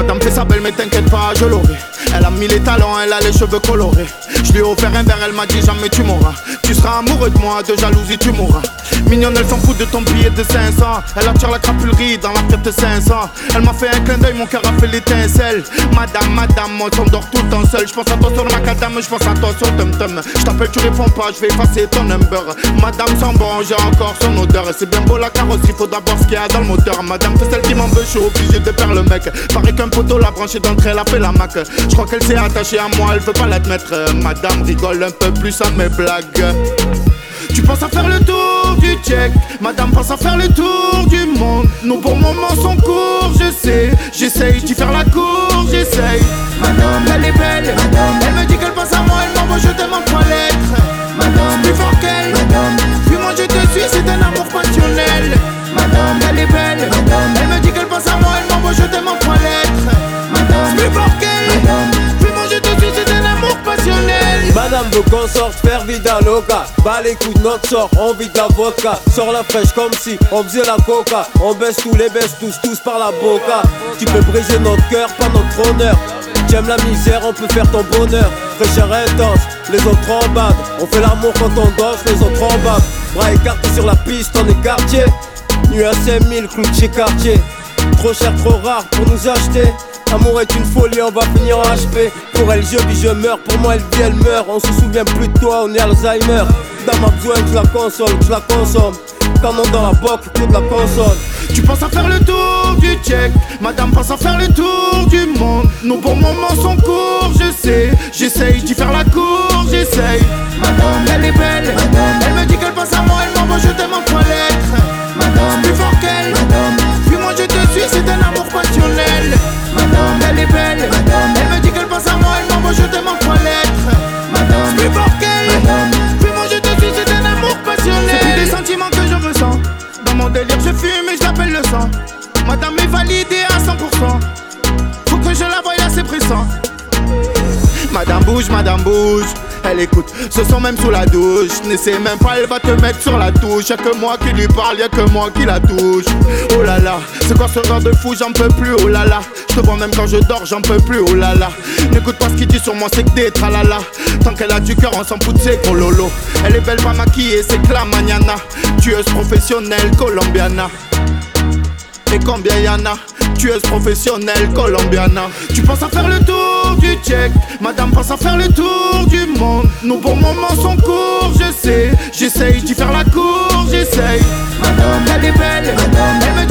Madame fait sa belle mais t'inquiète pas, je l'aurai. Elle a mis les talons, elle a les cheveux colorés. Je lui ai offert un verre, elle m'a dit jamais tu m'auras. Tu seras amoureux de moi, de jalousie tu mourras. Mignonne, elle s'en fout de ton billet de 500. Elle attire la crapulerie dans la fête de 500. Elle m'a fait un clin d'œil, mon cœur a fait l'étincelle. Madame, on s'endort tout le temps seul. J'pense à toi sur le macadam, j'pense à toi sur le tum-tum. J't'appelle, tu réponds pas, j'vais effacer ton number. Madame sent bon, j'ai encore son odeur. C'est bien beau la carrosserie, faut d'abord ce qu'il y a dans le moteur. Madame fait celle qui m'en veut, j'suis obligé de faire le mec. Paraît qu'un poteau l'a branché d'entrée, elle a fait la mac. J'crois qu'elle s'est attachée à moi, elle veut pas l'admettre. Madame rigole un peu plus à mes blagues. Tu penses à faire le tour du check, madame pense à faire le tour du monde. Nos bons moments sont courts, je sais. J'essaye d'y faire la cour, j'essaye. Madame, elle est belle, madame. Elle me dit qu'elle pense à moi, elle m'envoie je t'aime en 3 lettres. Madame, plus fort qu'elle, madame. Puis moi je te suis, c'est un amour passionnel. Madame, elle est belle, madame. Elle me dit qu'elle pense à moi, elle m'envoie je t'aime en 3 lettres. Madame, plus fort qu'elle, madame. Puis moi je te suis, c'est un amour passionnel. Madame veut qu'on sorte faire vida loca. Bas les coups de notre sort, on vide la vodka. Sors la fraîche comme si on faisait la coca. On baisse tous les baisse tous par la boca. Tu peux briser notre cœur, pas notre honneur. Tu aimes la misère, on peut faire ton bonheur. Fraîcheur intense, les autres en bas. On fait l'amour quand on danse, les autres en bas. Bras écartés sur la piste, on est quartier. Nuit à 5000, clou de chez quartier. Trop cher, trop rare pour nous acheter. L'amour est une folie, on va finir en HP. Pour elle je vis, je meurs, pour moi elle vit, elle meurt. On se souvient plus de toi, on est Alzheimer. Dans ma besoin que je la console, que je la consomme. Canon dans la boque, que de la console. Tu penses à faire le tour du check, madame pense à faire le tour du monde. Nos bons moments sont courts, je sais. J'essaye d'y faire la cour, j'essaye. Madame, elle est belle, madame. Elle me dit qu'elle pense à moi, elle m'envoie je t'aime en 3 lettres. Madame, plus fort qu'elle, madame. Puis moi je te suis, c'est un amour passionnel. Madame, elle est belle, madame. Elle me dit qu'elle pense à moi, elle m'envoie je t'aime en 3 lettres. Madame, plus fort qu'elle, madame. Puis moi je te suis, c'est un amour passionnel. C'est plus des sentiments que je ressens. Dans mon délire je fume et je l'appelle le sang. Madame est validée à 100%. Faut que je la voie là, c'est pressant. Madame bouge, elle écoute, ce son même sous la douche. N'essaie même pas, elle va te mettre sur la touche. Y'a que moi qui lui parle, y'a que moi qui la touche. Oh là là, c'est quoi ce genre de fou, j'en peux plus, oh là là. Je te vois même quand je dors, j'en peux plus, oh là là. N'écoute pas ce qu'il dit sur moi, c'est que des tralala. Tant qu'elle a du cœur, on s'en fout de ses gros lolo. Elle est belle, pas maquillée, c'est que la mañana. Tueuse professionnelle, colombiana. Et combien y'en a? Tueuse professionnelle, colombiana. Tu penses à faire le tour du check, madame pense à faire le tour du monde. Nos bons moments sont courts, je sais. J'essaye d'y faire la cour, j'essaye. Madame, elle est belle, madame. Elle me